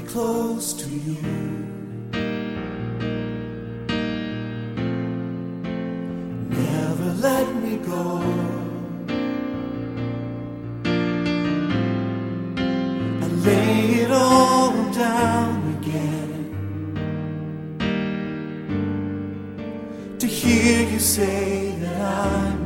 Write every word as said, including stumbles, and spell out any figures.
close to you. Never let me go. I lay it all down again to hear you say that I'm